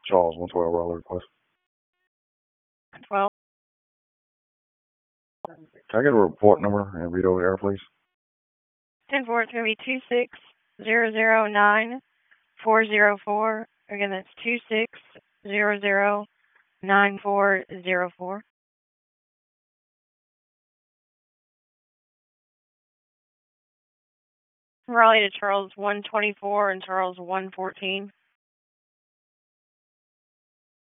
Charles, 112 Raleigh request. 12. Can I get a report number and read over the air, please? 10-4, it's going to be 26009-404. Again, that's 26009-404. Raleigh to Charles 124 and Charles 114.